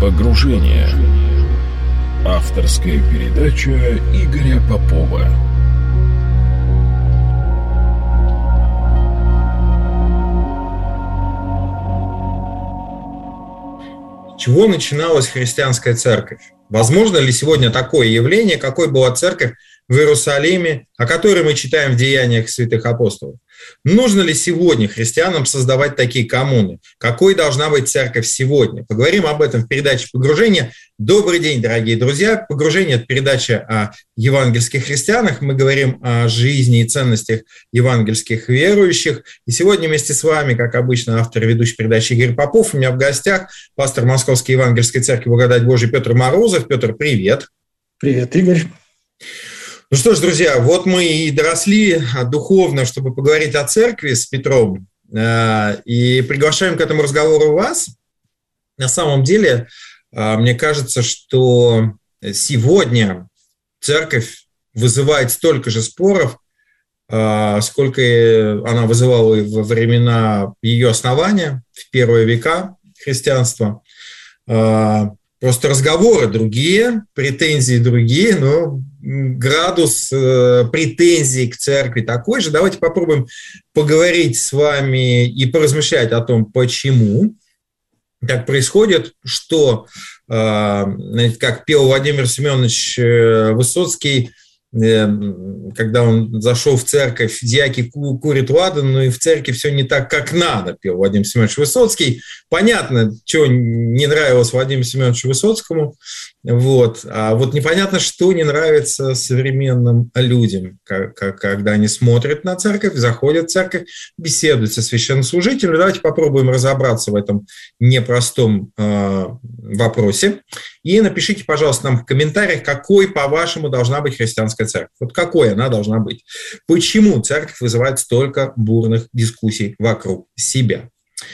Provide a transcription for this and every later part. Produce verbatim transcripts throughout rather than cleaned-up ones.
Погружение. Авторская передача Игоря Попова. С чего начиналась христианская церковь? Возможно ли сегодня такое явление, какой была церковь в Иерусалиме, о которой мы читаем в Деяниях святых апостолов? Нужно ли сегодня христианам создавать такие коммуны? Какой должна быть церковь сегодня? Поговорим об этом в передаче «Погружение». Добрый день, дорогие друзья. «Погружение» – это передача о евангельских христианах. Мы говорим о жизни и ценностях евангельских верующих. И сегодня вместе с вами, как обычно, автор и ведущий передачи Игорь Попов. У меня в гостях пастор Московской Евангельской Церкви Благодать Божия Петр Морозов. Петр, привет. Привет, Игорь. Ну что ж, друзья, вот мы и доросли духовно, чтобы поговорить о церкви с Петром, и приглашаем к этому разговору вас. На самом деле, мне кажется, что сегодня церковь вызывает столько же споров, сколько она вызывала и во времена ее основания, в первые века христианства. Просто разговоры другие, претензии другие, но градус э, претензий к церкви такой же. Давайте попробуем поговорить с вами и поразмышлять о том, почему так происходит, что, э, знаете, как пел Владимир Семенович Высоцкий, э, когда он зашел в церковь, дьяки ку- курят ладан, но и в церкви все не так, как надо, пел Владимир Семенович Высоцкий. Понятно, что не нравилось Владимиру Семеновичу Высоцкому, вот. А вот непонятно, что не нравится современным людям, когда они смотрят на церковь, заходят в церковь, беседуют со священнослужителем. Давайте попробуем разобраться в этом непростом э, вопросе. И напишите, пожалуйста, нам в комментариях, какой, по-вашему, должна быть христианская церковь. Вот какой она должна быть. Почему церковь вызывает столько бурных дискуссий вокруг себя.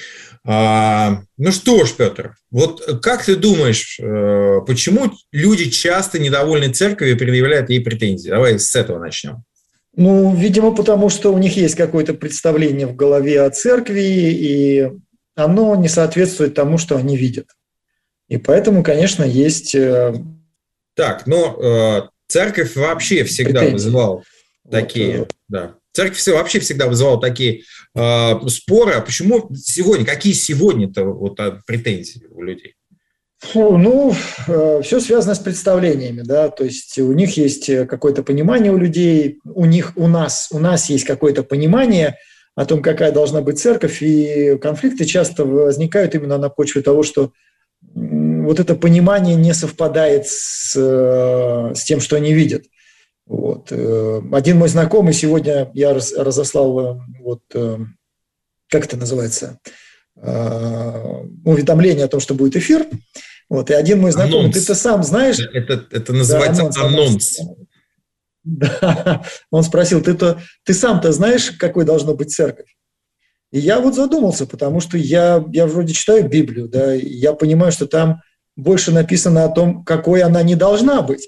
А, ну что ж, Петр, вот как ты думаешь, почему люди часто недовольны церковью и предъявляют ей претензии? Давай с этого начнем. Ну, видимо, потому что у них есть какое-то представление в голове о церкви, и оно не соответствует тому, что они видят. И поэтому, конечно, есть... Так, но церковь вообще всегда претензии. вызывала такие... Вот, да. Церковь вообще всегда вызывала такие э, споры. А почему сегодня? Какие сегодня-то вот, претензии у людей? Фу, ну, э, все связано с представлениями, да. То есть у них есть какое-то понимание у людей, у них, у нас, у нас есть какое-то понимание о том, какая должна быть церковь, и конфликты часто возникают именно на почве того, что вот это понимание не совпадает с, с тем, что они видят. Вот. Один мой знакомый сегодня, я разослал, вот, как это называется, уведомление о том, что будет эфир. Вот. И один мой знакомый, анонс. Ты-то сам знаешь... Это, это называется да, анонс. анонс. Да. Он спросил, ты-то, ты сам-то знаешь, какой должна быть церковь? И я вот задумался, потому что я, я вроде читаю Библию, да, и я понимаю, что там больше написано о том, какой она не должна быть.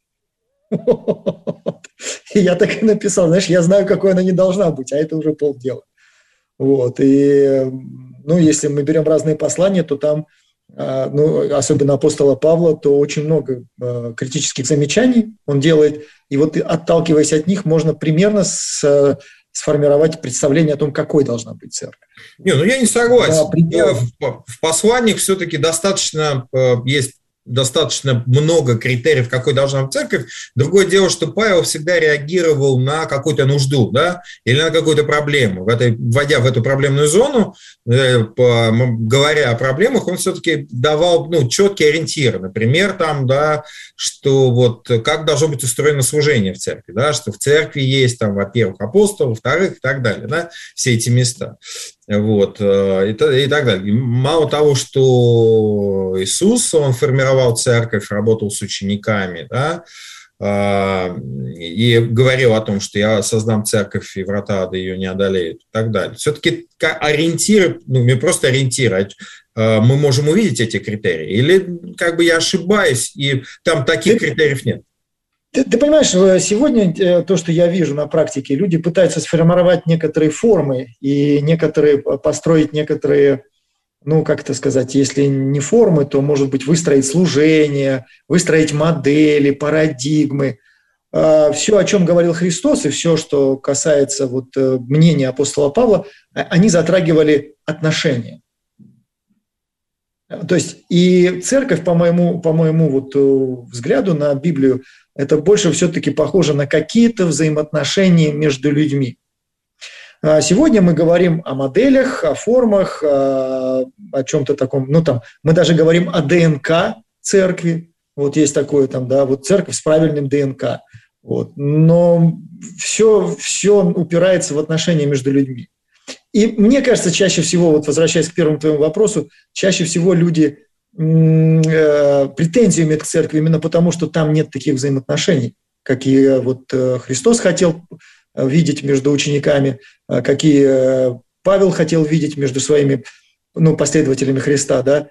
И я так и написал, знаешь, я знаю, какой она не должна быть, а это уже полдела. Вот. И, ну, если мы берем разные послания, то там, ну, особенно апостола Павла, то очень много критических замечаний он делает. И вот, отталкиваясь от них, можно примерно с, сформировать представление о том, какой должна быть церковь. Не, ну я не согласен. Да, в, в посланиях все-таки достаточно есть достаточно много критериев, какой должна быть церковь. Другое дело, что Павел всегда реагировал на какую-то нужду, да, или на какую-то проблему. В этой, вводя в эту проблемную зону, э, по, говоря о проблемах, он все-таки давал, ну, четкие ориентиры. Например, там, да, что вот как должно быть устроено служение в церкви, да, что в церкви есть, там, во-первых, апостол, во-вторых, и так далее, да, все эти места. Вот, и, и так далее. Мало того, что Иисус, он формировал церковь, работал с учениками, да, и говорил о том, что я создам церковь, и врата ада ее не одолеют, и так далее. Все-таки ориентиры, ну, не просто ориентиры, мы можем увидеть эти критерии, или как бы я ошибаюсь, и там таких критериев нет? Ты, ты понимаешь, сегодня то, что я вижу на практике, люди пытаются сформировать некоторые формы и некоторые, построить некоторые ну, как это сказать, если не формы, то, может быть, выстроить служение, выстроить модели, парадигмы. Все, о чем говорил Христос, и все, что касается вот мнения апостола Павла, они затрагивали отношения. То есть и церковь, по моему, по моему вот взгляду на Библию, это больше все-таки похоже на какие-то взаимоотношения между людьми. Сегодня мы говорим о моделях, о формах, о, о чем-то таком. Ну, там, мы даже говорим о ДНК церкви. Вот есть такое там, да, вот церковь с правильным ДНК. Вот. Но все, все упирается в отношения между людьми. И мне кажется, чаще всего, вот возвращаясь к первому твоему вопросу, чаще всего люди э, претензии имеют к церкви именно потому, что там нет таких взаимоотношений, какие вот э, Христос хотел видеть между учениками, э, какие э, Павел хотел видеть между своими ну, последователями Христа. Да?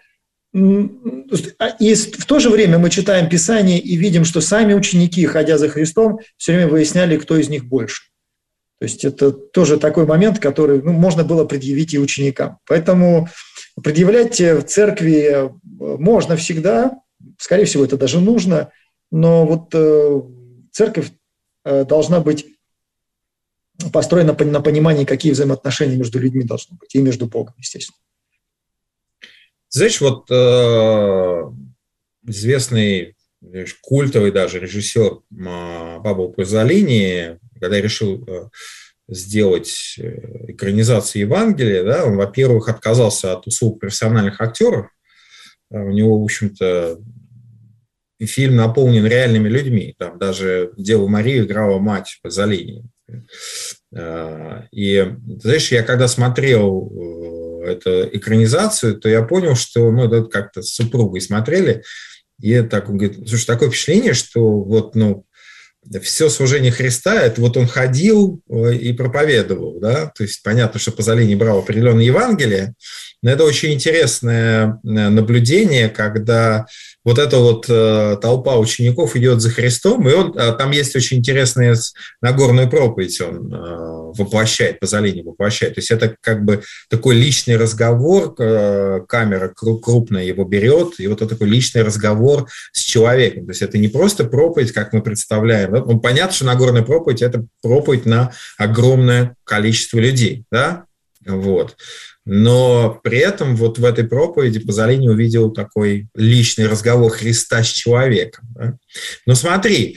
И в то же время мы читаем Писание и видим, что сами ученики, ходя за Христом, все время выясняли, кто из них больше. То есть это тоже такой момент, который ну, можно было предъявить и ученикам. Поэтому предъявлять в церкви можно всегда, скорее всего, это даже нужно, но вот э, церковь э, должна быть построена на понимании, какие взаимоотношения между людьми должны быть, и между Богом, естественно. Знаешь, вот э, известный культовый даже режиссер э, Пабло Пазолини, когда решил э, сделать экранизацию Евангелия, да, он, во-первых, отказался от услуг профессиональных актеров. У него, в общем-то, фильм наполнен реальными людьми. Там даже Деву Марию играла мать Пазолини. И, знаешь, я когда смотрел эту экранизацию, то я понял, что мы ну, как-то с супругой смотрели, и так, он говорит, слушай, такое впечатление, что вот, ну, все служение Христа, это вот он ходил и проповедовал, да, то есть понятно, что Пазолини брал определенное Евангелие, но это очень интересное наблюдение, когда вот эта вот толпа учеников идет за Христом, и он, там есть очень интересная Нагорную проповедь, он воплощает, Пазолини воплощает, то есть это как бы такой личный разговор, камера крупная его берет, и вот это такой личный разговор с человеком, то есть это не просто проповедь, как мы представляем, ну, понятно, что Нагорная проповедь – это проповедь на огромное количество людей, да, вот. Но при этом вот в этой проповеди Пазолини увидел такой личный разговор Христа с человеком. Да? Но смотри,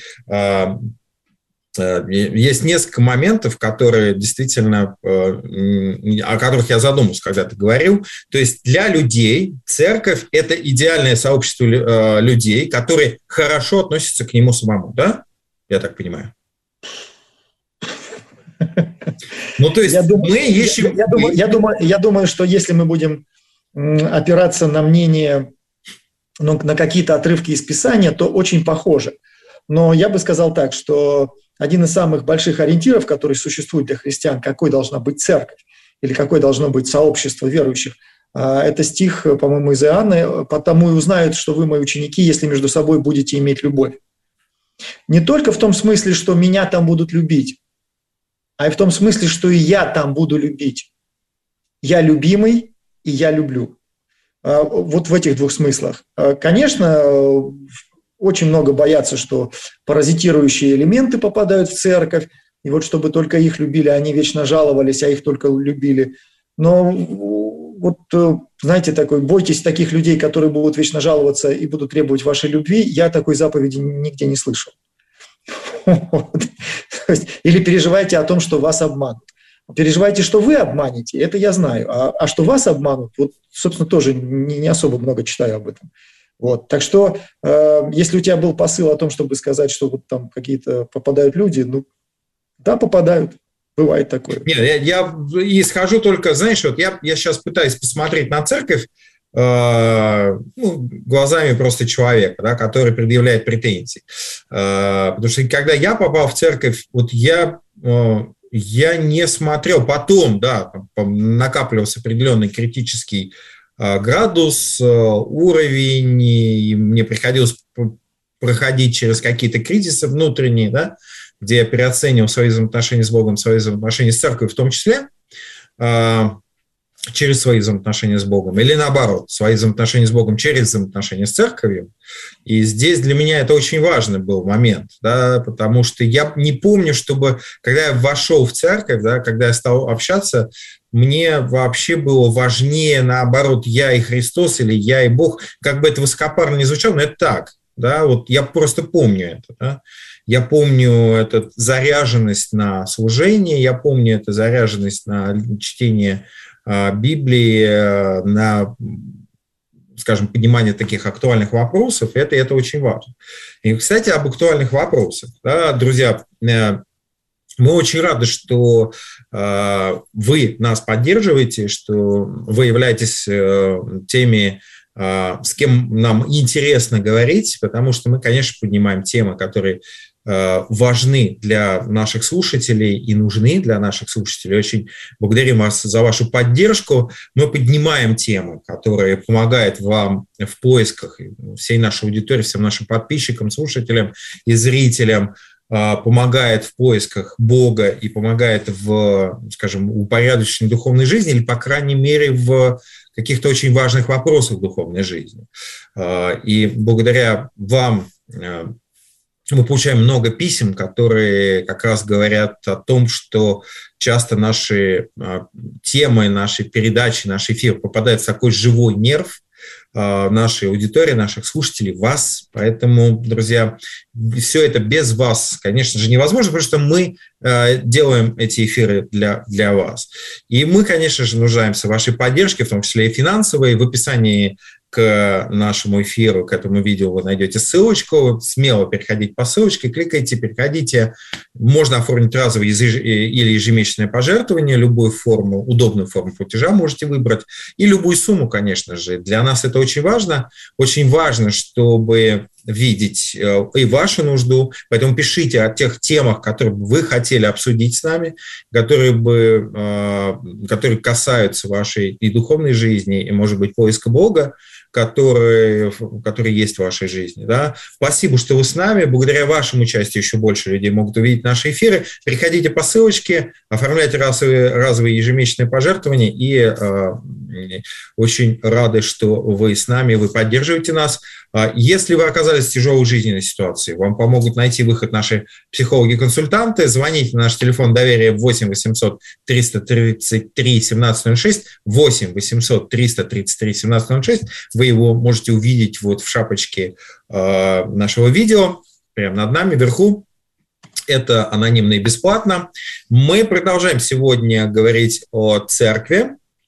есть несколько моментов, которые действительно, о которых я задумался, когда ты говорил. То есть для людей церковь – это идеальное сообщество людей, которые хорошо относятся к нему самому, да? Я так понимаю. Ну, то есть я думаю, мы ищем... Я, я, думаю, я, думаю, я думаю, что если мы будем опираться на мнение, ну, на какие-то отрывки из Писания, то очень похоже. Но я бы сказал так, что один из самых больших ориентиров, который существует для христиан, какой должна быть церковь или какое должно быть сообщество верующих, это стих, по-моему, из Иоанна, «Потому и узнают, что вы мои ученики, если между собой будете иметь любовь». Не только в том смысле, что меня там будут любить, а и в том смысле, что и я там буду любить. Я любимый, и я люблю. Вот в этих двух смыслах. Конечно, очень много боятся, что паразитирующие элементы попадают в церковь, и вот чтобы только их любили, они вечно жаловались, а их только любили. Но вот, знаете, такой, бойтесь таких людей, которые будут вечно жаловаться и будут требовать вашей любви, я такой заповеди нигде не слышал. Или переживайте о том, что вас обманут. Переживайте, что вы обманете, это я знаю. А, а что вас обманут, вот, собственно, тоже не, не особо много читаю об этом. Вот. Так что, э, если у тебя был посыл о том, чтобы сказать, что вот там какие-то попадают люди, ну, да, попадают. Бывает такое. Нет, я, я исхожу только, знаешь, вот я, я сейчас пытаюсь посмотреть на церковь э, ну, глазами просто человека, да, который предъявляет претензии. Э, потому что когда я попал в церковь, вот я, э, я не смотрел, потом, да, накапливался определенный критический э, градус, э, уровень, и мне приходилось проходить через какие-то кризисы внутренние, да, где я переоценивал свои взаимоотношения с Богом, свои взаимоотношения с церковью в том числе. через свои взаимоотношения с Богом, или наоборот, свои взаимоотношения с Богом через взаимоотношения с церковью. И здесь для меня это очень важный был момент, да, потому что я не помню, чтобы, когда я вошел в церковь, да, когда я стал общаться, мне вообще было важнее, наоборот, я и Христос, или я и Бог, как бы это высокопарно не звучало, но это так, да, вот я просто помню это, да. Я помню эту заряженность на служение, я помню эту заряженность на чтение Библии, на, скажем, понимание таких актуальных вопросов, это, это очень важно. И, кстати, об актуальных вопросах. Да, друзья, мы очень рады, что э, вы нас поддерживаете, что вы являетесь э, теми, э, с кем нам интересно говорить, потому что мы, конечно, поднимаем темы, которые важны для наших слушателей и нужны для наших слушателей. Очень благодарим вас за вашу поддержку. Мы поднимаем темы, которые помогают вам в поисках, всей нашей аудитории, всем нашим подписчикам, слушателям и зрителям, помогает в поисках Бога и помогает в, скажем, упорядоченной духовной жизни или, по крайней мере, в каких-то очень важных вопросах духовной жизни. И благодаря вам мы получаем много писем, которые как раз говорят о том, что часто наши темы, наши передачи, наш эфир попадают в такой живой нерв нашей аудитории, наших слушателей, вас. Поэтому, друзья, все это без вас, конечно же, невозможно, потому что мы делаем эти эфиры для, для вас. И мы, конечно же, нуждаемся в вашей поддержке, в том числе и финансовой. В описании к нашему эфиру, к этому видео вы найдете ссылочку. Смело переходите по ссылочке, кликайте, переходите. Можно оформить разовое или ежемесячное пожертвование, любую форму, удобную форму платежа можете выбрать. И любую сумму, конечно же. Для нас это очень важно. Очень важно, чтобы видеть и вашу нужду. Поэтому пишите о тех темах, которые бы вы хотели обсудить с нами, которые, бы, которые касаются вашей и духовной жизни, и, может быть, поиска Бога, которые, которые есть в вашей жизни. Да? Спасибо, что вы с нами. Благодаря вашему участию еще больше людей могут увидеть наши эфиры. Переходите по ссылочке, оформляйте разовые, разовые ежемесячные пожертвования. И э, очень рады, что вы с нами, вы поддерживаете нас. Если вы оказались в тяжелой жизненной ситуации, вам помогут найти выход наши психологи-консультанты. Звоните на наш телефон доверия восемь восемьсот триста тридцать три семнадцать ноль шесть, восемь восемьсот триста тридцать три семнадцать ноль шесть. Вы его можете увидеть вот в шапочке э, нашего видео, прямо над нами, вверху. Это анонимно и бесплатно. Мы продолжаем сегодня говорить о церкви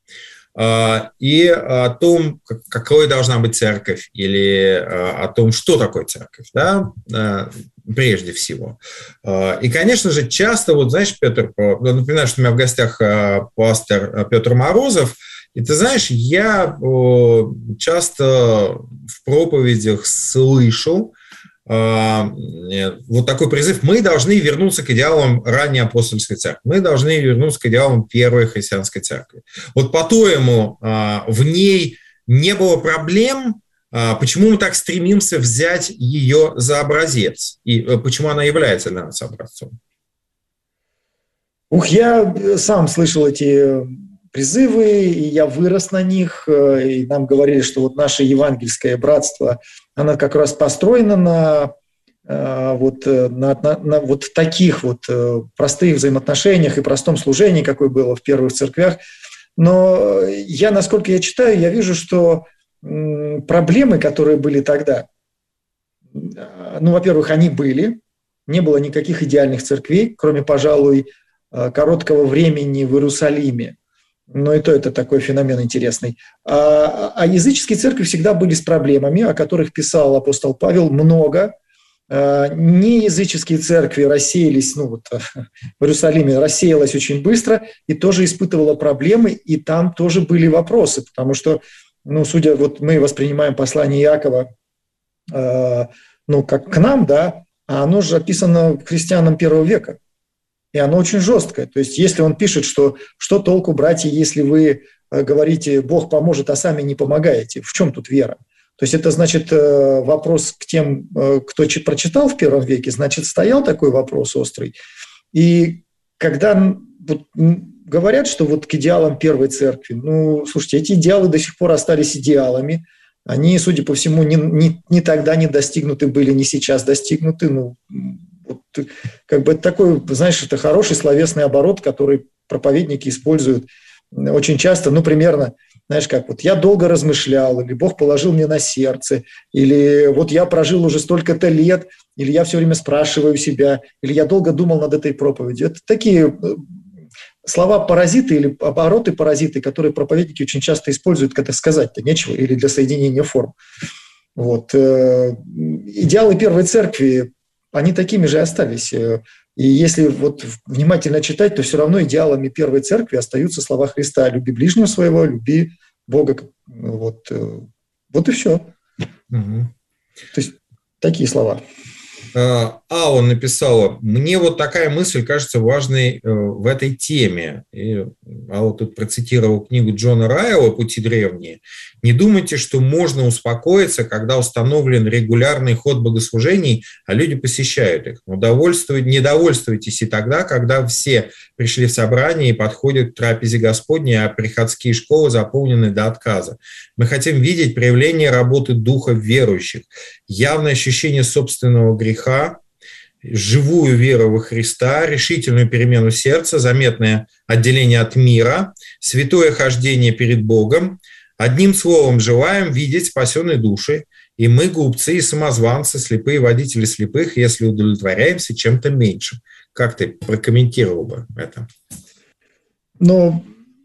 и о том, какой должна быть церковь, или о том, что такое церковь, да, прежде всего. И, конечно же, часто, вот знаешь, Петр, напоминаю, что у меня в гостях пастор Петр Морозов, и ты знаешь, я часто в проповедях слышу вот такой призыв: мы должны вернуться к идеалам ранней апостольской церкви, мы должны вернуться к идеалам первой христианской церкви. Вот по-твоему, в ней не было проблем, почему мы так стремимся взять ее за образец, и почему она является для нас образцом? Ух, я сам слышал эти призывы, и я вырос на них, и нам говорили, что вот наше евангельское братство, оно как раз построено на вот, на, на, на вот таких вот простых взаимоотношениях и простом служении, какое было в первых церквях. Но я, насколько я читаю, я вижу, что проблемы, которые были тогда, ну, во-первых, они были, не было никаких идеальных церквей, кроме, пожалуй, короткого времени в Иерусалиме. Но и то это такой феномен интересный. А, а языческие церкви всегда были с проблемами, о которых писал апостол Павел много. А, неязыческие церкви рассеялись, ну вот в Иерусалиме рассеялась очень быстро и тоже испытывала проблемы, и там тоже были вопросы, потому что, ну, судя, вот мы воспринимаем послание Иакова, а, ну, как к нам, да, а оно же описано христианам первого века. И оно очень жесткое. То есть если он пишет, что что толку, братья, если вы говорите, Бог поможет, а сами не помогаете, в чем тут вера? То есть это значит вопрос к тем, кто прочитал в первом веке, значит, стоял такой вопрос острый. И когда вот говорят, что вот к идеалам первой церкви, ну, слушайте, эти идеалы до сих пор остались идеалами. Они, судя по всему, ни, ни, ни тогда не достигнуты были, ни сейчас достигнуты. Ну, вот, как бы это такой, знаешь, это хороший словесный оборот, который проповедники используют очень часто, ну, примерно, знаешь, как вот я долго размышлял, или Бог положил мне на сердце, или вот я прожил уже столько-то лет, или я все время спрашиваю себя, или я долго думал над этой проповедью. Это такие слова-паразиты или обороты-паразиты, которые проповедники очень часто используют, когда сказать-то нечего, или для соединения форм. Вот. Идеалы первой церкви, они такими же остались. И если вот внимательно читать, то все равно идеалами первой церкви остаются слова Христа: «Люби ближнего своего, люби Бога». Вот, вот и все. Угу. То есть такие слова. Алла написала: мне вот такая мысль кажется важной в этой теме. И Алла тут процитировала книгу Джона Райла «Пути древние». Не думайте, что можно успокоиться, когда установлен регулярный ход богослужений, а люди посещают их. Но не довольствуйтесь и тогда, когда все пришли в собрание и подходят к трапезе Господней, а приходские школы заполнены до отказа. Мы хотим видеть проявление работы духа верующих, явное ощущение собственного греха, живую веру во Христа, решительную перемену сердца, заметное отделение от мира, святое хождение перед Богом. Одним словом, желаем видеть спасенные души, и мы, глупцы и самозванцы, слепые водители слепых, если удовлетворяемся чем-то меньшим. Как ты прокомментировал бы это? Ну,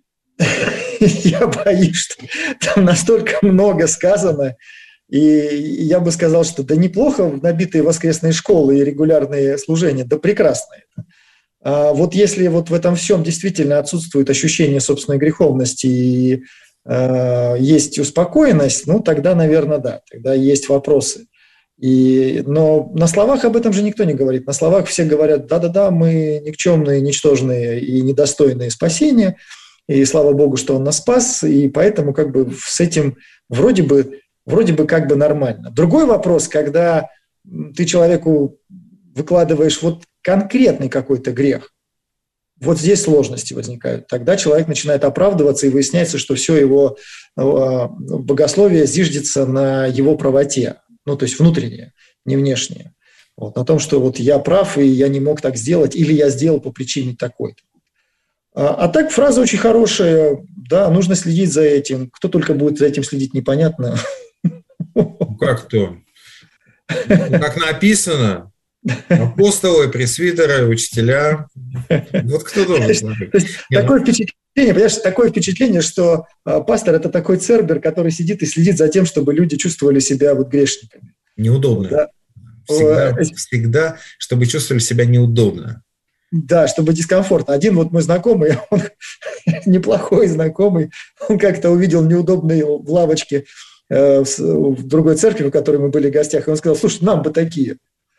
я боюсь, что там настолько много сказано, и я бы сказал, что да неплохо набитые воскресные школы и регулярные служения, да прекрасно это. А вот если вот в этом всем действительно отсутствует ощущение собственной греховности и э, есть успокоенность, ну тогда, наверное, да, тогда есть вопросы. И, но на словах об этом же никто не говорит. На словах все говорят: да-да-да, мы никчемные, ничтожные и недостойные спасения, и слава Богу, что Он нас спас, и поэтому как бы с этим вроде бы, вроде бы как бы нормально. Другой вопрос, когда ты человеку выкладываешь вот конкретный какой-то грех, вот здесь сложности возникают. Тогда человек начинает оправдываться, и выясняется, что все его богословие зиждется на его правоте. Ну, то есть внутреннее, не внешнее. Вот, на том, что вот я прав, и я не мог так сделать, или я сделал по причине такой-то. А, а так фраза очень хорошая, да, нужно следить за этим. Кто только будет за этим следить, непонятно. Ну, как кто? Ну, как написано, апостолы, пресвитеры, учителя. Вот кто должен смотреть? Такое впечатление, понимаешь, такое впечатление, что пастор – это такой цербер, который сидит и следит за тем, чтобы люди чувствовали себя вот грешниками. Неудобно. Да. Всегда, всегда, чтобы чувствовали себя неудобно. Да, чтобы дискомфортно. Один вот мой знакомый, он неплохой знакомый, он как-то увидел неудобные в лавочке э, в другой церкви, в которой мы были в гостях, и он сказал: слушай, нам бы такие.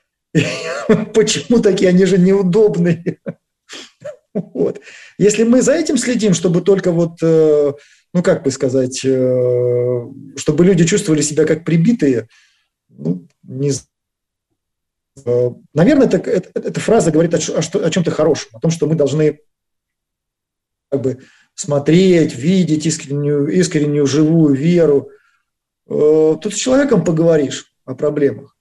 Почему такие? Они же неудобные. Вот. Если мы за этим следим, чтобы только вот, э, ну как бы сказать, э, чтобы люди чувствовали себя как прибитые, ну, не э, наверное, это, это, эта фраза говорит о, о, о чем-то хорошем, о том, что мы должны как бы смотреть, видеть искреннюю, искреннюю живую веру. Э, тут с человеком поговоришь о проблемах.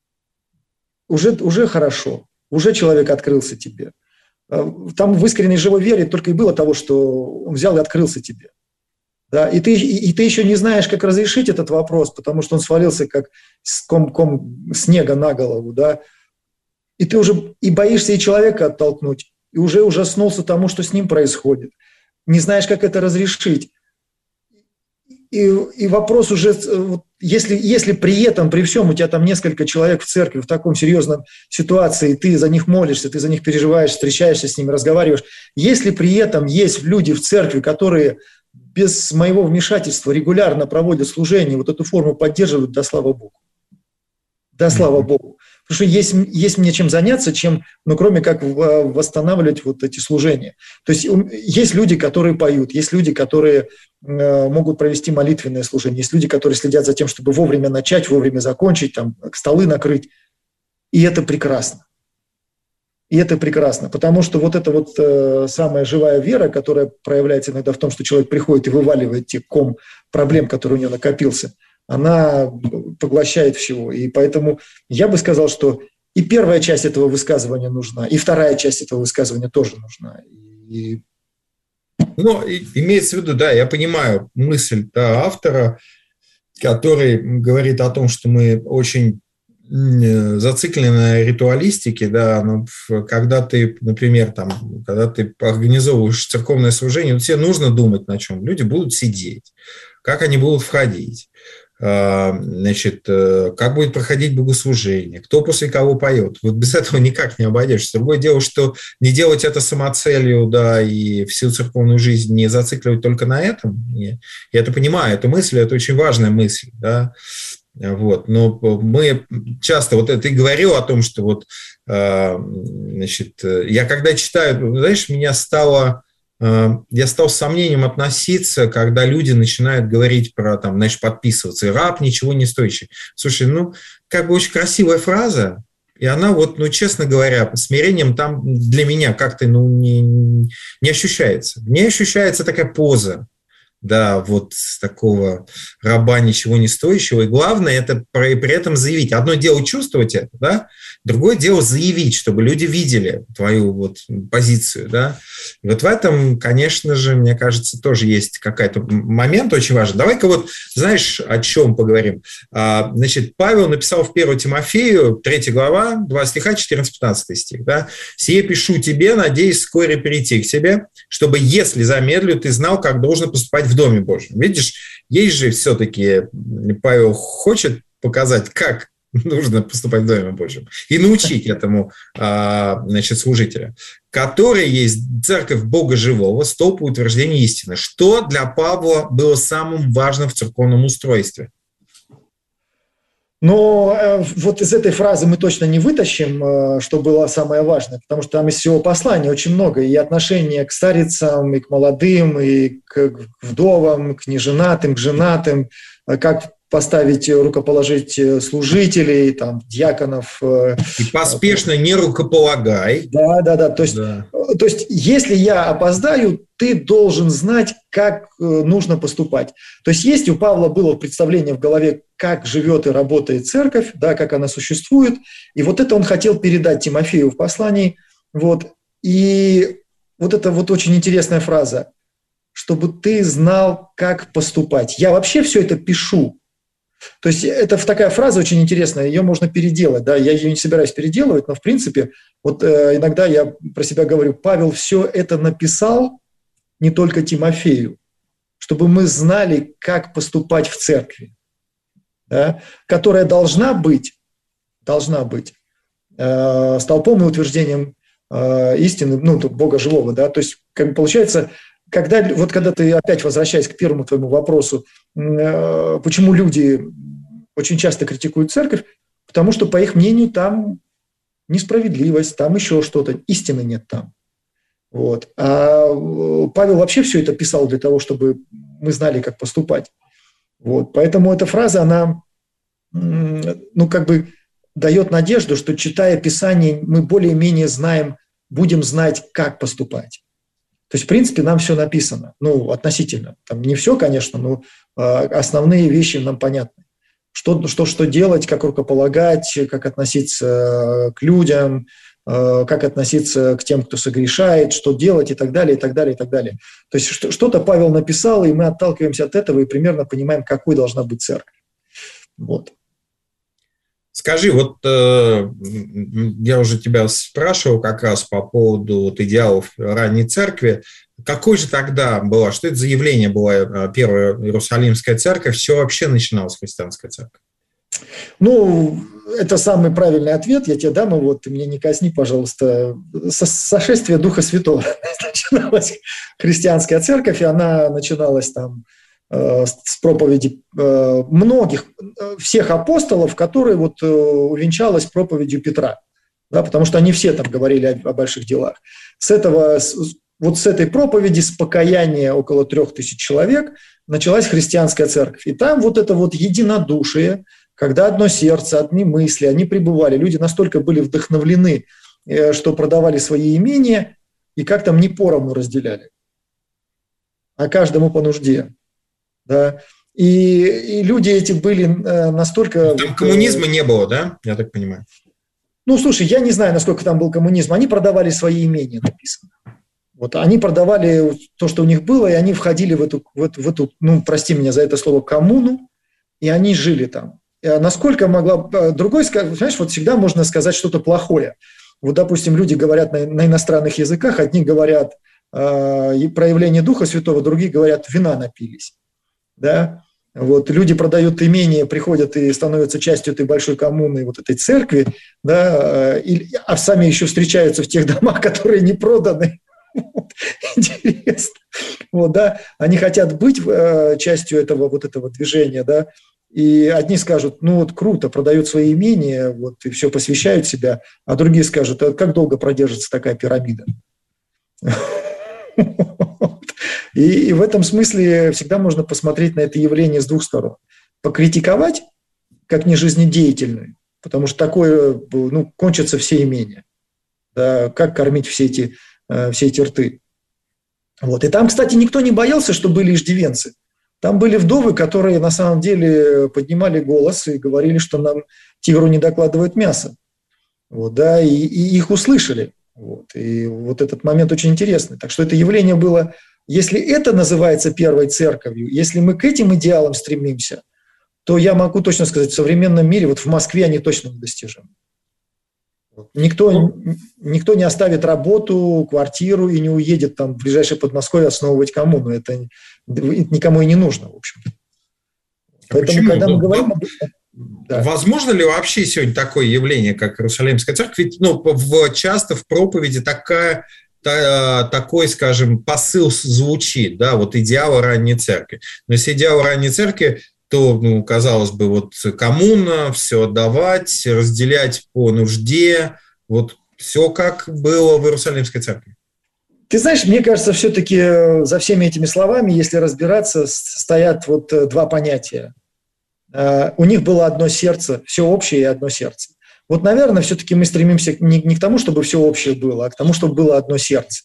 Уже, уже хорошо, уже человек открылся тебе. Там в искренней живой вере только и было того, что он взял и открылся тебе. Да? И, ты, и, и ты еще не знаешь, как разрешить этот вопрос, потому что он свалился как ком, ком снега на голову. Да? И ты уже и боишься и человека оттолкнуть, и уже ужаснулся тому, что с ним происходит. Не знаешь, как это разрешить. И, и вопрос уже, если, если при этом, при всем у тебя там несколько человек в церкви в таком серьезном ситуации, ты за них молишься, ты за них переживаешь, встречаешься с ними, разговариваешь, если при этом есть люди в церкви, которые без моего вмешательства регулярно проводят служение, вот эту форму поддерживают, да слава Богу. Да слава Богу. Потому что есть, есть мне чем заняться, чем, ну, кроме как восстанавливать вот эти служения. То есть есть люди, которые поют, есть люди, которые э, могут провести молитвенное служение, есть люди, которые следят за тем, чтобы вовремя начать, вовремя закончить, там, столы накрыть. И это прекрасно. И это прекрасно, потому что вот эта вот э, самая живая вера, которая проявляется иногда в том, что человек приходит и вываливает те ком проблем, который у него накопился, она поглощает всего. И поэтому я бы сказал, что и первая часть этого высказывания нужна, и вторая часть этого высказывания тоже нужна. И... Ну, имеется в виду, да, я понимаю мысль да, автора, который говорит о том, что мы очень зациклены на ритуалистике, да, но когда ты, например, там, когда ты организовываешь церковное служение, вот тебе нужно думать, на чем люди будут сидеть, как они будут входить, значит, как будет проходить богослужение, кто после кого поет. Вот без этого никак не обойдешься. Другое дело, что не делать это самоцелью, да, и всю церковную жизнь не зацикливать только на этом. Я это понимаю, эта мысль, это очень важная мысль, да. Вот. Но мы часто, вот ты говорил о том, что вот, значит, я когда читаю, знаешь, меня стало, я стал с сомнением относиться, когда люди начинают говорить про, там, знаешь, подписываться, и раб ничего не стоящий. Слушай, ну, как бы очень красивая фраза, и она вот, ну, честно говоря, смирением там для меня как-то, ну, не, не ощущается. Не ощущается такая поза. Да, вот с такого раба ничего не стоящего. И главное, это при, при этом заявить. Одно дело чувствовать это, да, другое дело заявить, чтобы люди видели твою вот позицию, да. И вот в этом, конечно же, мне кажется, тоже есть какой-то момент очень важный. Давай-ка вот, знаешь, о чем поговорим. А, значит, Павел написал в первую Тимофею, третья глава, два стиха, четырнадцатый-пятнадцатый стих, да. «Сие пишу тебе, надеюсь вскоре перейти к тебе, чтобы, если замедлю, ты знал, как должно поступать в Доме Божьем». Видишь, есть же все-таки, Павел хочет показать, как нужно поступать в Доме Божьем, и научить этому, значит, служителя, который есть церковь Бога Живого, столб утверждения истины. Что для Павла было самым важным в церковном устройстве? Но э, вот из этой фразы мы точно не вытащим, э, что было самое важное, потому что там из всего послания очень много, и отношения к старицам, и к молодым, и к вдовам, к неженатым, к женатым, э, как поставить, рукоположить служителей, там, диаконов. И поспешно не рукополагай. Да, да, да. То есть, да. То есть, если я опоздаю, ты должен знать, как нужно поступать. То есть, есть у Павла было представление в голове, как живет и работает церковь, да, как она существует. И вот это он хотел передать Тимофею в послании. Вот. И вот это вот очень интересная фраза, чтобы ты знал, как поступать. Я вообще все это пишу. То есть это такая фраза очень интересная, ее можно переделать, да, я ее не собираюсь переделывать, но в принципе, вот э, иногда я про себя говорю, Павел все это написал не только Тимофею, чтобы мы знали, как поступать в церкви, да, которая должна быть, должна быть э, столпом и утверждением э, истины, ну, Бога живого, да, то есть, как бы получается, Когда, вот когда ты опять возвращаясь к первому твоему вопросу, э, почему люди очень часто критикуют церковь, потому что, по их мнению, там несправедливость, там еще что-то, истины нет там. Вот. А Павел вообще все это писал для того, чтобы мы знали, как поступать. Вот. Поэтому эта фраза, она, ну, как бы дает надежду, что, читая Писание, мы более-менее знаем, будем знать, как поступать. То есть, в принципе, нам все написано, ну, относительно. Там не все, конечно, но э, основные вещи нам понятны. Что, что, что делать, как рукополагать, как относиться к людям, э, как относиться к тем, кто согрешает, что делать и так далее, и так далее, и так далее. То есть, что, что-то Павел написал, и мы отталкиваемся от этого и примерно понимаем, какой должна быть церковь. Вот. Скажи, вот э, я уже тебя спрашивал как раз по поводу вот, идеалов ранней церкви. Какой же тогда была, что это за явление была первая Иерусалимская церковь? С чего вообще начиналась христианская церковь? Ну, это самый правильный ответ. Я тебе дам его, ты меня не казни, пожалуйста. Со сошествия Духа Святого начиналась христианская церковь, и она начиналась там с проповеди многих, всех апостолов, которые вот увенчалась проповедью Петра, да, потому что они все там говорили о, о больших делах. С этого, вот с этой проповеди, с покаяния около трех тысяч человек началась христианская церковь. И там вот это вот единодушие, когда одно сердце, одни мысли, они пребывали, люди настолько были вдохновлены что продавали свои имения и как там не поровну разделяли, а каждому по нужде. Да? И, и люди эти были настолько... Там коммунизма не было, да? Я так понимаю. Ну, слушай, я не знаю, насколько там был коммунизм. Они продавали свои имения, написано. Вот, они продавали то, что у них было, и они входили в эту, в эту, в эту, ну, прости меня за это слово, коммуну, и они жили там. И насколько могла... Другой, знаешь, вот всегда можно сказать что-то плохое. Вот, допустим, люди говорят на, на иностранных языках, одни говорят э, проявление Духа Святого, другие говорят, вина напились. Да? Вот, люди продают имение, приходят и становятся частью этой большой коммуны, вот этой церкви, да, и, а сами еще встречаются в тех домах, которые не проданы. Вот, интересно. Вот, да, они хотят быть э, частью этого, вот этого движения, да, и одни скажут, ну вот круто, продают свои имения, вот, и все посвящают себя, а другие скажут, а как долго продержится такая пирамида? И, и в этом смысле всегда можно посмотреть на это явление с двух сторон. Покритиковать, как нежизнедеятельную, потому что такое, ну, кончатся все имения. Да, как кормить все эти, все эти рты. Вот. И там, кстати, никто не боялся, что были иждивенцы. Там были вдовы, которые на самом деле поднимали голос и говорили, что нам тигру не докладывают мясо. Вот, да, и, и их услышали. Вот. И вот этот момент очень интересный. Так что это явление было... Если это называется первой церковью, если мы к этим идеалам стремимся, то я могу точно сказать, в современном мире, вот в Москве они точно недостижимы. Никто, никто не оставит работу, квартиру и не уедет там в ближайшее Подмосковье основывать коммуну. Это никому и не нужно, в общем. А поэтому, почему? Когда мы говорим об этом... Да. Возможно ли вообще сегодня такое явление, как Иерусалимская церковь? Ведь ну, в, часто в проповеди такая... такой, скажем, посыл звучит, да, вот идеал ранней церкви. Но если идеал ранней церкви, то, ну, казалось бы, вот коммуна, все отдавать, разделять по нужде, вот все как было в Иерусалимской церкви. Ты знаешь, мне кажется, все-таки за всеми этими словами, если разбираться, стоят вот два понятия. У них было одно сердце, все общее и одно сердце. Вот, наверное, все-таки мы стремимся не, не к тому, чтобы все общее было, а к тому, чтобы было одно сердце.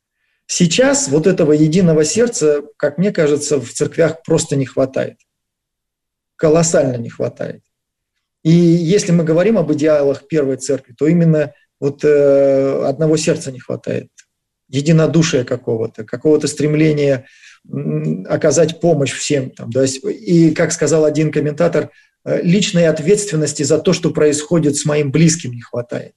Сейчас вот этого единого сердца, как мне кажется, в церквях просто не хватает. Колоссально не хватает. И если мы говорим об идеалах первой церкви, то именно вот э, одного сердца не хватает. Единодушия какого-то, какого-то стремления м, оказать помощь всем. Там, да, и, как сказал один комментатор, личной ответственности за то, что происходит с моим близким, не хватает.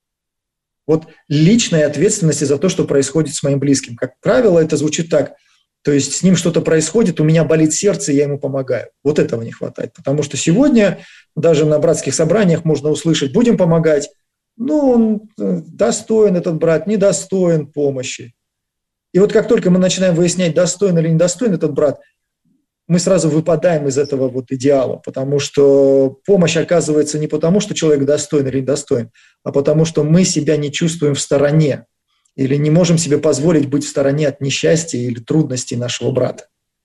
Вот личной ответственности за то, что происходит с моим близким. Как правило, это звучит так. То есть с ним что-то происходит, у меня болит сердце, я ему помогаю. Вот этого не хватает. Потому что сегодня даже на братских собраниях можно услышать, будем помогать. Ну, он достоин этот брат, недостоин помощи. И вот как только мы начинаем выяснять, достоин или недостоин этот брат, мы сразу выпадаем из этого вот идеала, потому что помощь оказывается не потому, что человек достоин или недостоин, а потому что мы себя не чувствуем в стороне или не можем себе позволить быть в стороне от несчастья или трудностей нашего брата.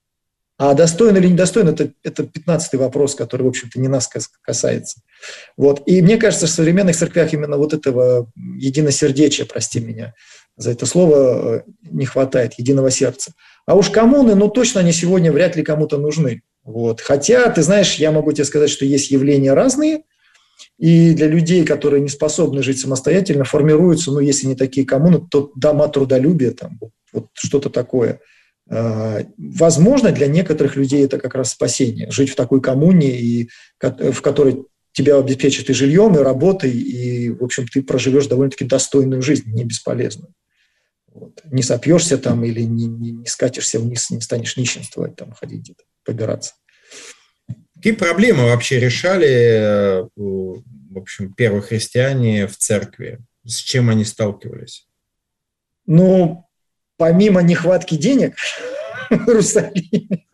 А достоин или недостоин – это, это пятнадцатый вопрос, который, в общем-то, не нас касается. Вот. И мне кажется, в современных церквях именно вот этого единосердечия, прости меня за это слово, не хватает, единого сердца. А уж коммуны, ну точно они сегодня вряд ли кому-то нужны. Вот. Хотя, ты знаешь, я могу тебе сказать, что есть явления разные, и для людей, которые не способны жить самостоятельно, формируются, ну если не такие коммуны, то дома трудолюбия, там, вот, вот что-то такое. Возможно, для некоторых людей это как раз спасение, жить в такой коммуне, и, в которой тебя обеспечат и жильем, и работой, и, в общем, ты проживешь довольно-таки достойную жизнь, не бесполезную. Вот. Не сопьешься там или не, не, не скатишься вниз, не станешь нищенствовать, там, ходить где-то, побираться. Какие проблемы вообще решали, в общем, первые христиане в церкви? С чем они сталкивались? Ну, помимо нехватки денег в Иерусалиме,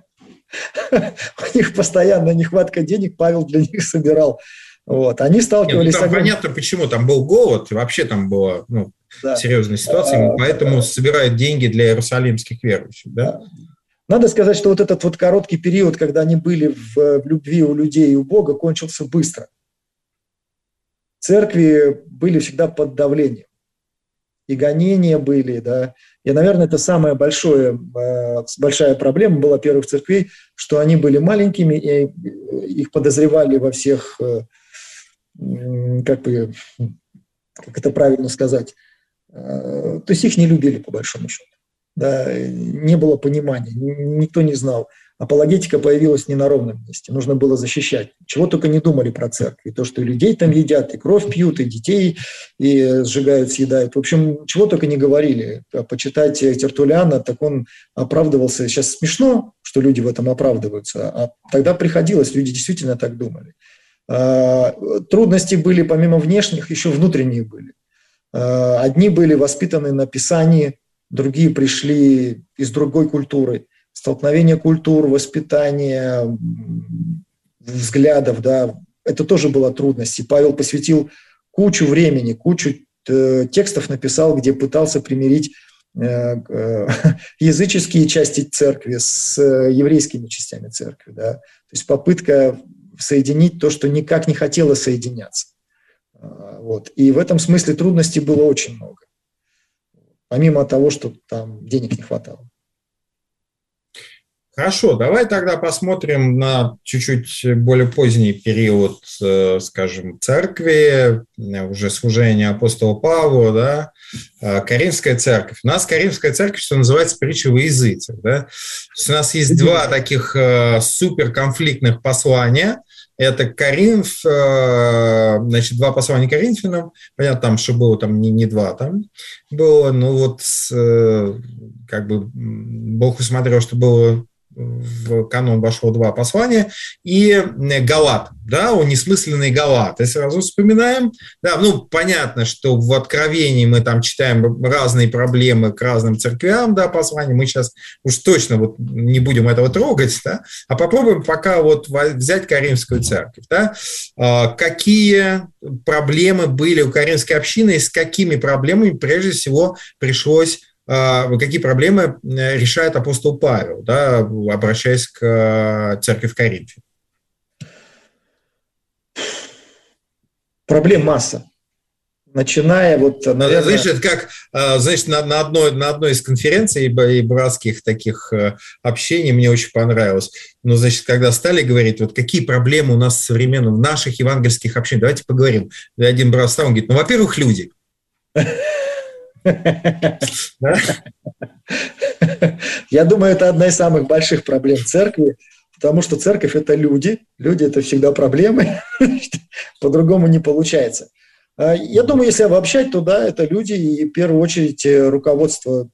у них постоянно нехватка денег, Павел для них собирал. Вот. Они сталкивались... Нет, ну, там с... понятно, почему. Там был голод, и вообще там была ну, да. серьезная ситуация, а, поэтому да. собирают деньги для иерусалимских верующих. Да? Надо сказать, что вот этот вот короткий период, когда они были в, в любви у людей и у Бога, кончился быстро. церкви были всегда под давлением. И гонения были, да. И, наверное, это самая большая, большая проблема была первых церквей, что они были маленькими, и их подозревали во всех, как бы, как это правильно сказать, то есть их не любили, по большому счету. Да, не было понимания, никто не знал. Апологетика появилась не на ровном месте, нужно было защищать. Чего только не думали про церковь. И то, что и людей там едят, и кровь пьют, и детей и сжигают, съедают. В общем, чего только не говорили. Почитать Тертуллиана, так он оправдывался. Сейчас смешно, что люди в этом оправдываются, а тогда приходилось, люди действительно так думали. Трудности были помимо внешних, еще внутренние были. Одни были воспитаны на Писании, другие пришли из другой культуры. Столкновение культур, воспитания, взглядов, да, это тоже была трудность. И Павел посвятил кучу времени, кучу э, текстов написал, где пытался примирить э, э, языческие части церкви с э, еврейскими частями церкви. Да. То есть попытка соединить то, что никак не хотело соединяться. Э, вот. И в этом смысле трудностей было очень много. Помимо того, что там денег не хватало. Хорошо, давай тогда посмотрим на чуть-чуть более поздний период, скажем, церкви, уже служения апостола Павла, да, Коринфская церковь. У нас Коринфская церковь, что называется, притча во языцах, да. То есть у нас есть два таких суперконфликтных послания. Это Коринф, значит, два послания Коринфянам. Понятно, там, что было там не, не два, там было, но вот как бы Бог усмотрел, что было в канон вошло два послания, и Галат, да, он несмысленный Галат. И сразу вспоминаем, да, ну, понятно, что в Откровении мы там читаем разные проблемы к разным церквям, да, послания, мы сейчас уж точно вот не будем этого трогать, да, а попробуем пока вот взять Коринфскую церковь, да, какие проблемы были у Коринфской общины и с какими проблемами прежде всего пришлось какие проблемы решает апостол Павел, да, обращаясь к церкви в Коринфе? Проблем масса. Начиная вот, наверное... Знаешь, это как, значит, на, на, одной, на одной из конференций и братских таких общений мне очень понравилось. Ну, значит, когда стали говорить, вот какие проблемы у нас современно в наших евангельских общинах, давайте поговорим. Один брат встал, он говорит, ну, во-первых, люди. Я думаю, это одна из самых больших проблем церкви, потому что церковь – это люди, люди – это всегда проблемы, по-другому не получается. Я думаю, если обобщать, то да, это люди и в первую очередь руководство.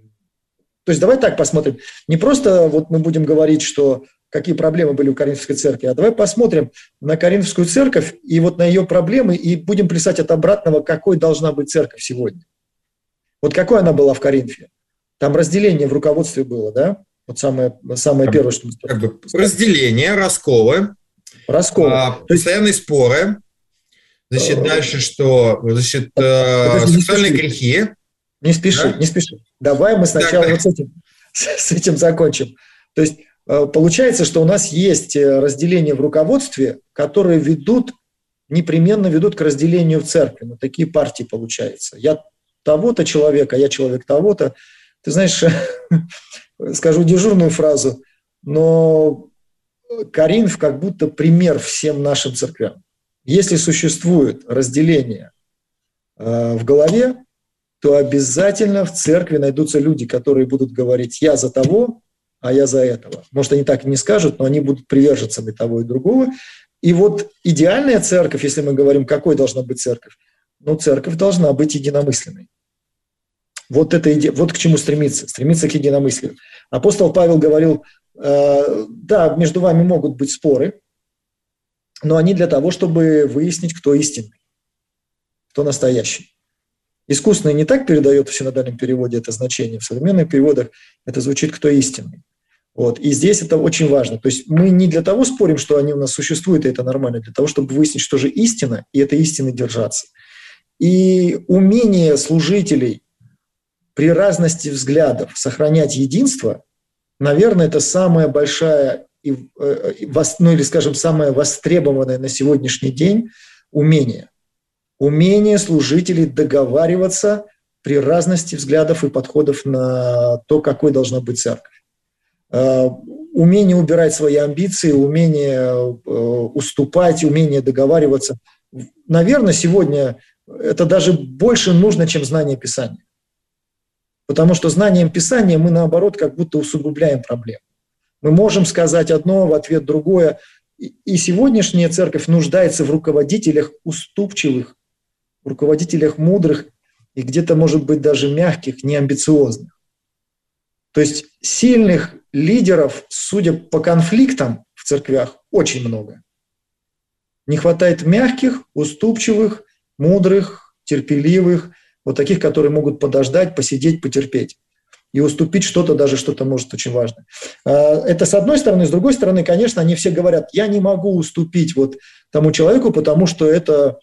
То есть давай так посмотрим, не просто вот мы будем говорить, что какие проблемы были у Коринфской церкви, а давай посмотрим на Коринфскую церковь и вот на ее проблемы и будем плясать от обратного, какой должна быть церковь сегодня. Вот какой она была в Коринфе? Там разделение в руководстве было, да? Вот самое, самое первое, что мы как бы разделение, расколы, расколы. А, постоянные есть... споры. Значит, дальше что? Значит, Подожди, сексуальные не грехи. Не спеши, да? не спеши. Давай мы сначала да, вот с этим, с этим закончим. То есть получается, что у нас есть разделение в руководстве, которые ведут, непременно ведут к разделению в церкви. Ну, такие партии получаются. Я того-то человека, я человек того-то. Ты знаешь, скажу дежурную фразу, но Коринф как будто пример всем нашим церквям. Если существует разделение э, в голове, то обязательно в церкви найдутся люди, которые будут говорить «я за того, а я за этого». Может, они так и не скажут, но они будут приверженцами того и другого. И вот идеальная церковь, если мы говорим, какой должна быть церковь, ну, церковь должна быть единомысленной. Вот, это иде... вот к чему стремиться, стремиться к единомыслию. Апостол Павел говорил, э, да, между вами могут быть споры, но они для того, чтобы выяснить, кто истинный, кто настоящий. Искусственный не так передает в синодальном переводе это значение, в современных переводах это звучит «кто истинный». Вот. И здесь это очень важно. То есть мы не для того спорим, что они у нас существуют, и это нормально, для того, чтобы выяснить, что же истина, и этой истины держаться. И умение служителей при разности взглядов сохранять единство, наверное, это самая большая, ну или, скажем, самое востребованное на сегодняшний день умение. умение служителей договариваться при разности взглядов и подходов на то, какой должна быть церковь. Умение убирать свои амбиции, умение уступать, умение договариваться. Наверное, сегодня это даже больше нужно, чем знание Писания. Потому что знанием Писания мы, наоборот, как будто усугубляем проблему. Мы можем сказать одно, в ответ другое. И сегодняшняя церковь нуждается в руководителях уступчивых, в руководителях мудрых и где-то, может быть, даже мягких, неамбициозных. То есть сильных лидеров, судя по конфликтам в церквях, очень много. Не хватает мягких, уступчивых, мудрых, терпеливых, вот таких, которые могут подождать, посидеть, потерпеть и уступить что-то, даже что-то может очень важно. Это с одной стороны. С другой стороны, конечно, они все говорят, я не могу уступить вот тому человеку, потому что это,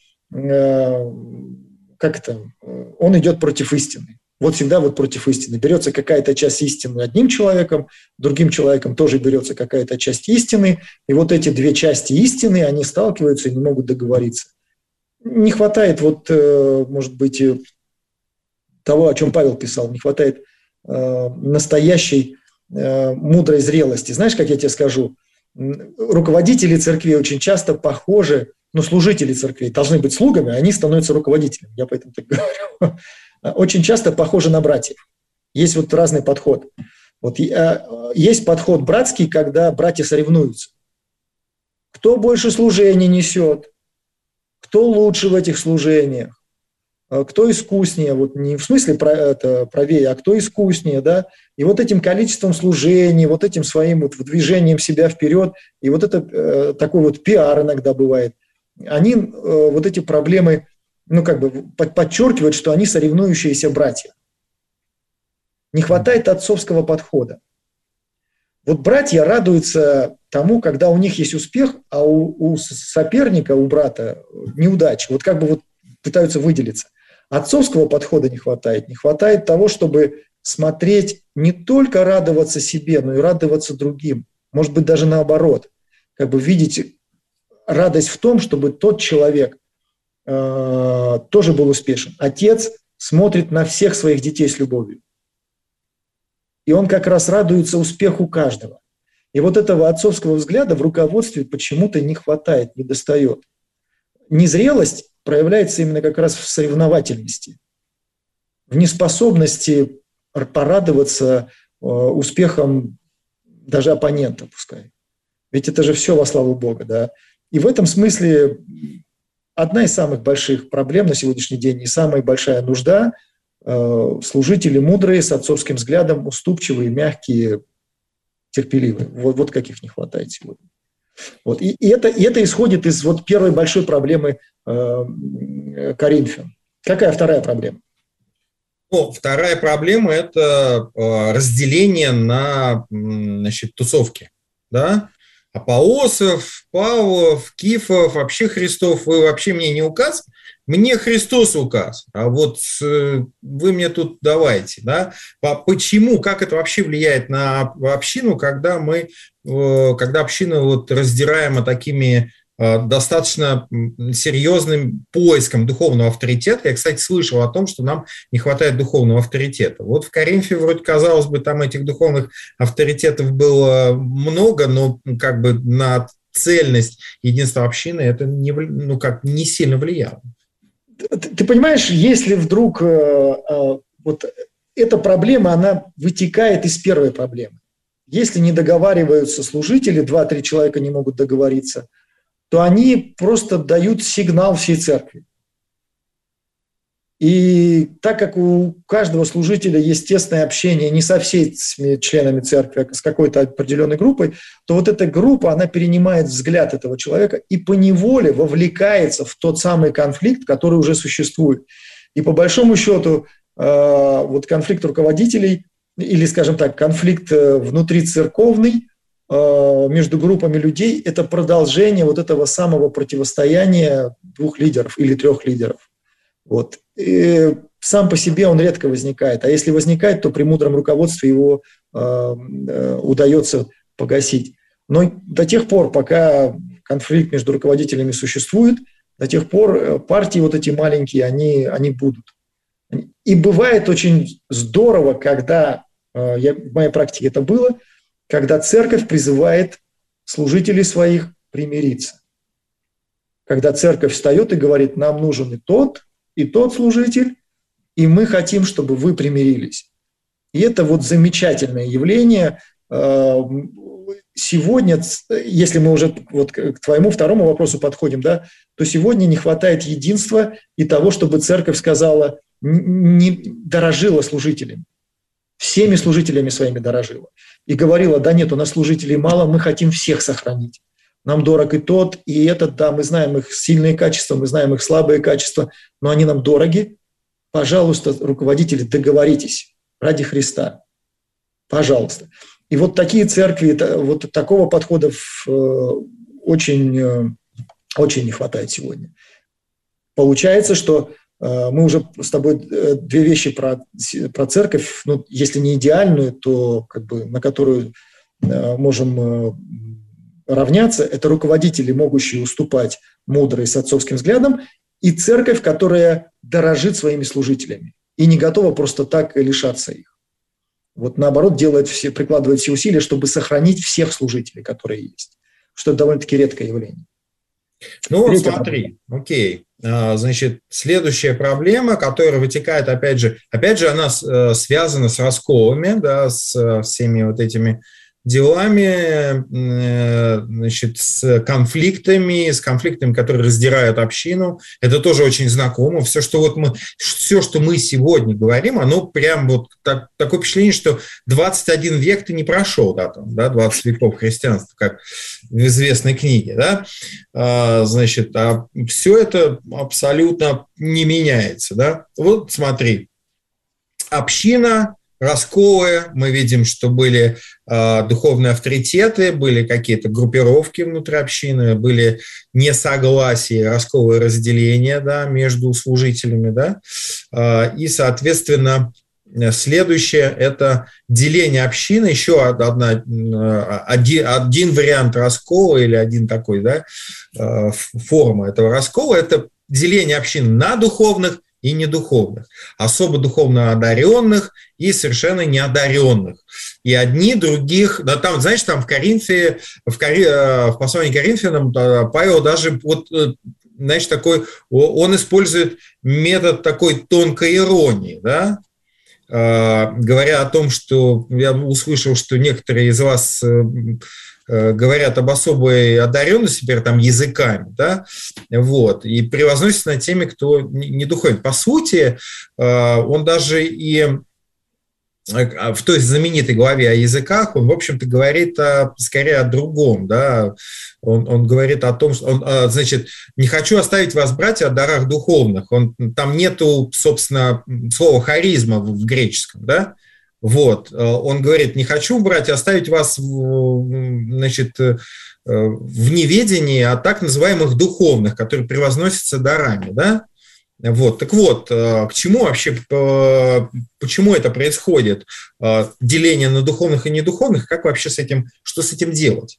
как это, он идет против истины. Вот всегда вот против истины. Берется какая-то часть истины одним человеком, другим человеком тоже берется какая-то часть истины, и вот эти две части истины, они сталкиваются и не могут договориться. Не хватает, вот, может быть, того, о чем Павел писал, не хватает настоящей мудрой зрелости. Знаешь, как я тебе скажу, руководители церкви очень часто похожи, ну, служители церкви должны быть слугами, а они становятся руководителями, я поэтому так говорю, очень часто похожи на братьев. Есть вот разный подход. Вот есть подход братский, когда братья соревнуются. Кто больше служений несет, кто лучше в этих служениях, кто искуснее, вот не в смысле про, это, правее, а кто искуснее, да, и вот этим количеством служений, вот этим своим вот движением себя вперед, и вот это э, такой вот пиар иногда бывает, они, э, вот эти проблемы, ну, как бы подчеркивают, что они соревнующиеся братья. Не хватает отцовского подхода. Вот братья радуются тому, когда у них есть успех, а у, у соперника, у брата неудача. Вот как бы вот пытаются выделиться. Отцовского подхода не хватает. Не хватает того, чтобы смотреть, не только радоваться себе, но и радоваться другим. Может быть, даже наоборот. Как бы видеть радость в том, чтобы тот человек э, тоже был успешен. Отец смотрит на всех своих детей с любовью. И он как раз радуется успеху каждого. И вот этого отцовского взгляда в руководстве почему-то не хватает, недостает. Незрелость проявляется именно как раз в соревновательности, в неспособности порадоваться э, успехом даже оппонента, пускай. Ведь это же все во славу Бога, да. И в этом смысле одна из самых больших проблем на сегодняшний день и самая большая нужда э, служители мудрые, с отцовским взглядом, уступчивые, мягкие, терпеливые. Вот, вот каких не хватает сегодня. Вот. И, и, это, и это исходит из вот первой большой проблемы э, Коринфян. Какая вторая проблема? Ну, вторая проблема – это э, разделение на, значит, тусовки. Да? Апоосов, Павлов, Кифов, вообще Христов, вы вообще мне не указ, мне Христос указ, а вот э, вы мне тут давайте. Да? Почему, как это вообще влияет на общину, когда мы когда община вот раздираема такими э, достаточно серьезным поиском духовного авторитета. Я, кстати, слышал о том, что нам не хватает духовного авторитета. Вот в Коринфе, вроде, казалось бы, там этих духовных авторитетов было много, но как бы на цельность единства общины это не, ну, как, не сильно влияло. Ты, ты понимаешь, если вдруг э, э, вот эта проблема, она вытекает из первой проблемы. Если не договариваются служители, два-три человека не могут договориться, то они просто дают сигнал всей церкви. И так как у каждого служителя есть тесное общение не со всеми членами церкви, а с какой-то определенной группой, то вот эта группа, она перенимает взгляд этого человека и поневоле вовлекается в тот самый конфликт, который уже существует. И по большому счету вот конфликт руководителей или, скажем так, конфликт внутрицерковный между группами людей – это продолжение вот этого самого противостояния двух лидеров или трех лидеров. Вот. И сам по себе он редко возникает, а если возникает, то при мудром руководстве его э, удается погасить. Но до тех пор, пока конфликт между руководителями существует, до тех пор партии вот эти маленькие, они, они будут. И бывает очень здорово, когда, я, в моей практике это было, когда церковь призывает служителей своих примириться. Когда церковь встает и говорит, нам нужен и тот, и тот служитель, и мы хотим, чтобы вы примирились. И это вот замечательное явление. Сегодня, если мы уже вот к твоему второму вопросу подходим, да, то сегодня не хватает единства и того, чтобы церковь сказала, не дорожила служителями, всеми служителями своими дорожила. И говорила, да нет, у нас служителей мало, мы хотим всех сохранить. Нам дорог и тот, и этот, да, мы знаем их сильные качества, мы знаем их слабые качества, но они нам дороги. Пожалуйста, руководители, договоритесь ради Христа. Пожалуйста. И вот такие церкви, вот такого подхода очень, очень не хватает сегодня. Получается, что мы уже с тобой две вещи про, про церковь, ну, если не идеальную, то как бы на которую можем равняться, это руководители, могущие уступать мудрые с отцовским взглядом, и церковь, которая дорожит своими служителями и не готова просто так лишаться их. Вот наоборот, делает все, прикладывает все усилия, чтобы сохранить всех служителей, которые есть. Что это довольно-таки редкое явление. Ну вот Третья смотри, проблема. Окей. Значит, следующая проблема, которая вытекает, опять же, опять же, она связана с расколами, да, с всеми вот этими делами, значит, с конфликтами, с конфликтами, которые раздирают общину. Это тоже очень знакомо. Все, что вот мы, все, что мы сегодня говорим, оно прям вот так, такое впечатление, что двадцать один век ты не прошел, да, там, да, двадцать веков христианства, как в известной книге, да, а, значит, а все это абсолютно не меняется, да. Вот смотри, община, расколы, мы видим, что были э, духовные авторитеты, были какие-то группировки внутри общины, были несогласия, расколы, разделения, да, между служителями, да, э, и, соответственно, следующее – это деление общины, еще одна, один, один вариант раскола или один такой, да, э, форма этого раскола – это деление общины на духовных и недуховных, особо духовно одаренных и совершенно неодаренных. И одни других, да, там, знаешь, там в Коринфе, в, Кори, в послании к Коринфянам Павел даже, вот, знаешь, такой, он использует метод такой тонкой иронии, да, говоря о том, что я услышал, что некоторые из вас говорят об особой одаренности, например, там, языками, да, вот, и превозносятся над теми, кто не духовен. По сути, он даже и в той знаменитой главе о языках, он, в общем-то, говорит о, скорее о другом, да, он, он говорит о том, что, он, значит, не хочу оставить вас, братья, о дарах духовных, он, там нету, собственно, слова харизма в греческом, да, вот, он говорит, не хочу, братья, оставить вас, значит, в неведении о так называемых духовных, которые превозносятся дарами, да. Вот, так вот, к чему вообще, почему это происходит, деление на духовных и недуховных, как вообще с этим, что с этим делать?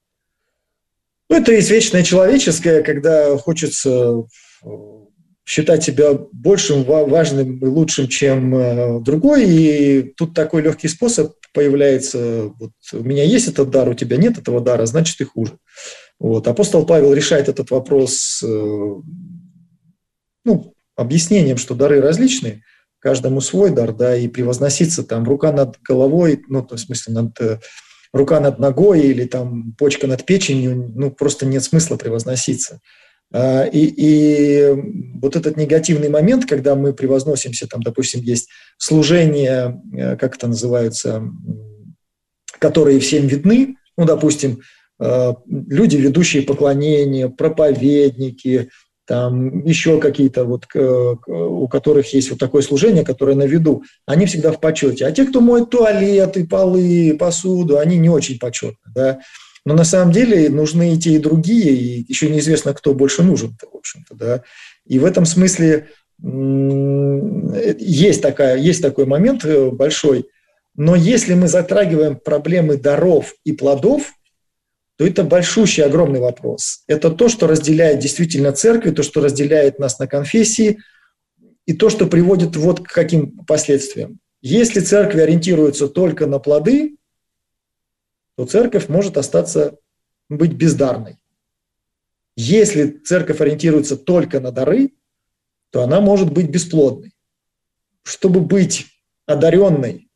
Ну, это извечное человеческое, когда хочется считать себя большим, важным и лучшим, чем другой, и тут такой легкий способ появляется, вот, у меня есть этот дар, у тебя нет этого дара, значит, ты хуже. Вот. Апостол Павел решает этот вопрос, ну, объяснением, что дары различные, каждому свой дар, да, и превозноситься там рука над головой, ну, то есть, в смысле, над, рука над ногой или там почка над печенью, ну, просто нет смысла превозноситься. И, и вот этот негативный момент, когда мы превозносимся, там, допустим, есть служения, как это называется, которые всем видны, ну, допустим, люди, ведущие поклонения, проповедники, там еще какие-то, вот, у которых есть вот такое служение, которое на виду, они всегда в почете. А те, кто моет туалеты, полы, посуду, они не очень почетны, да. Но на самом деле нужны и те, и другие, и еще неизвестно, кто больше нужен-то, в общем-то, да. И в этом смысле есть, такая, есть такой момент большой, но если мы затрагиваем проблемы даров и плодов, то это большущий, огромный вопрос. Это то, что разделяет действительно церкви, то, что разделяет нас на конфессии, и то, что приводит вот к каким последствиям. Если церкви ориентируются только на плоды, то церковь может остаться, быть бездарной. Если церковь ориентируется только на дары, то она может быть бесплодной. Чтобы быть одаренной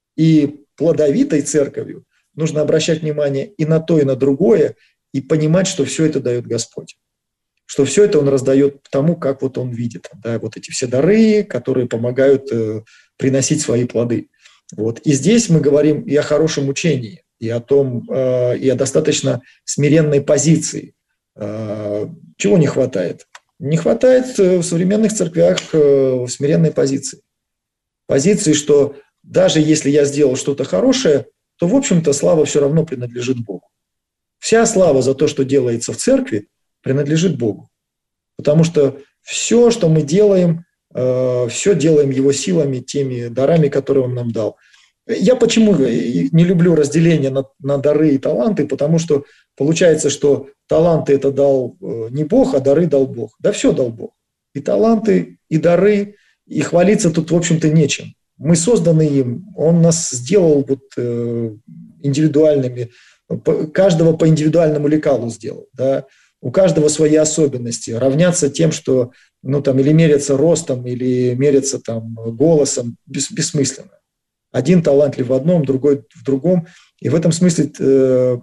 и плодовитой церковью, нужно обращать внимание и на то, и на другое, и понимать, что все это дает Господь. Что все это Он раздает тому, как вот Он видит. Да, вот эти все дары, которые помогают э, приносить свои плоды. Вот. И здесь мы говорим и о хорошем учении, и о том, э, и о достаточно смиренной позиции. Э, чего не хватает? Не хватает в современных церквях э, смиренной позиции. Позиции, что даже если я сделал что-то хорошее, то, в общем-то, слава все равно принадлежит Богу. Вся слава за то, что делается в церкви, принадлежит Богу. Потому что все, что мы делаем, э, все делаем Его силами, теми дарами, которые Он нам дал. Я почему не люблю разделение на, на дары и таланты? Потому что получается, что таланты это дал не Бог, а дары дал Бог. Да все дал Бог. И таланты, и дары, и хвалиться тут, в общем-то, нечем. Мы созданы им, Он нас сделал вот, э, индивидуальными, каждого по индивидуальному лекалу сделал. Да? У каждого свои особенности. Равняться тем, что, ну, там, или меряться ростом, или меряться там, голосом, бес, бессмысленно. Один талантлив в одном, другой в другом. И в этом смысле э,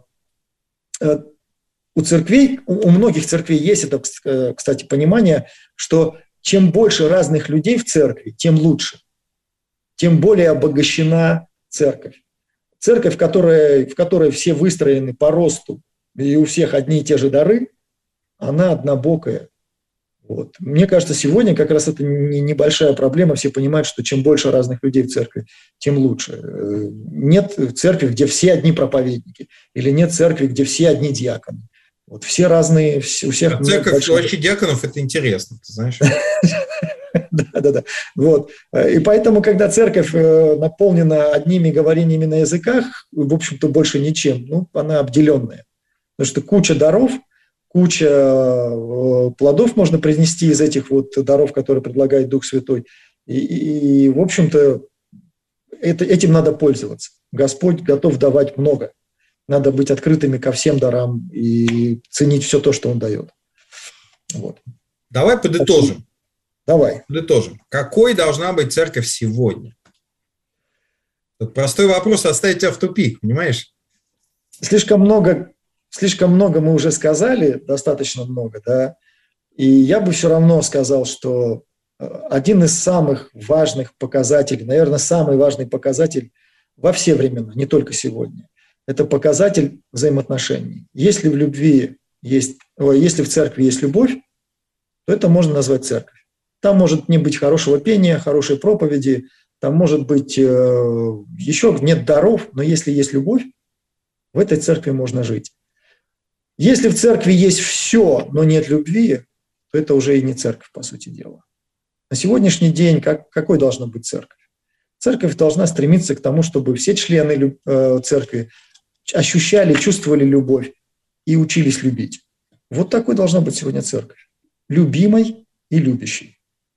э, у церквей, у, у многих церквей есть это, кстати, понимание, что чем больше разных людей в церкви, тем лучше. Тем более обогащена церковь. Церковь, в которой, в которой все выстроены по росту, и у всех одни и те же дары, она однобокая. Вот. Мне кажется, сегодня как раз это небольшая проблема. Все понимают, что чем больше разных людей в церкви, тем лучше. Нет церкви, где все одни проповедники, или нет церкви, где все одни диаконы. Вот все разные, у всех... А церковь большие... вообще диаконов, это интересно, ты знаешь? Да, да, да. Вот. И поэтому, когда церковь наполнена одними говорениями на языках, в общем-то, больше ничем, ну, она обделенная. Потому что куча даров, куча плодов можно принести из этих вот даров, которые предлагает Дух Святой. И, и, и в общем-то, это, этим надо пользоваться. Господь готов давать много. Надо быть открытыми ко всем дарам и ценить все то, что Он дает. Вот. Давай подытожим. Давай. Подытожим. Какой должна быть церковь сегодня? Тут простой вопрос оставить тебя в тупик, понимаешь? Слишком много, слишком много мы уже сказали, достаточно много, да. И я бы все равно сказал, что один из самых важных показателей, наверное, самый важный показатель во все времена, не только сегодня, это показатель взаимоотношений. Если в любви есть, если в церкви есть любовь, то это можно назвать церковь. Там может не быть хорошего пения, хорошей проповеди, там может быть э, еще нет даров, но если есть любовь, в этой церкви можно жить. Если в церкви есть все, но нет любви, то это уже и не церковь, по сути дела. На сегодняшний день как, какой должна быть церковь? Церковь должна стремиться к тому, чтобы все члены э, церкви ощущали, чувствовали любовь и учились любить. Вот такой должна быть сегодня церковь. Любимой и любящей.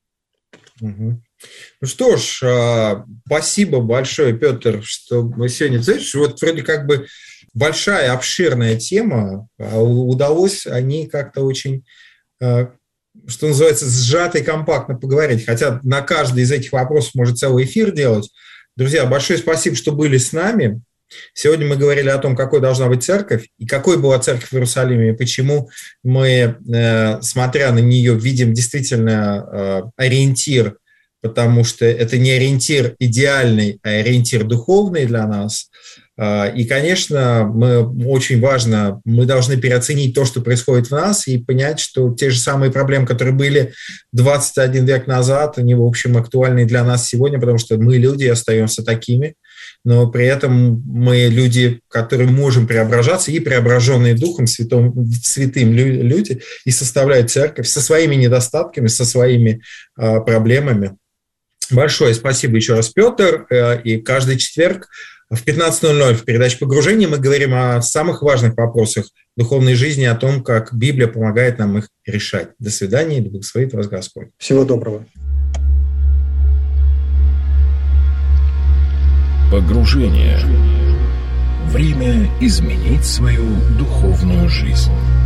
Угу. Ну что ж, спасибо большое, Петр, что мы сегодня, знаешь, вот вроде как бы большая, обширная тема, удалось о ней как-то очень, что называется, сжато и компактно поговорить, хотя на каждый из этих вопросов можно целый эфир делать. Друзья, большое спасибо, что были с нами. Сегодня мы говорили о том, какой должна быть церковь, и какой была церковь в Иерусалиме, и почему мы, смотря на нее, видим действительно ориентир, потому что это не ориентир идеальный, а ориентир духовный для нас. И, конечно, мы, очень важно, мы должны переоценить то, что происходит в нас, и понять, что те же самые проблемы, которые были двадцать один век назад, они, в общем, актуальны для нас сегодня, потому что мы, люди, остаемся такими. Но при этом мы люди, которые можем преображаться, и преображенные Духом Святым, святым люди, и составляют церковь со своими недостатками, со своими э, проблемами. Большое спасибо еще раз, Петр. Э, и каждый четверг В пятнадцать ноль ноль в передаче «Погружение» мы говорим о самых важных вопросах духовной жизни, о том, как Библия помогает нам их решать. До свидания, и да благословит вас Господь. Всего доброго. Погружение. Время изменить свою духовную жизнь.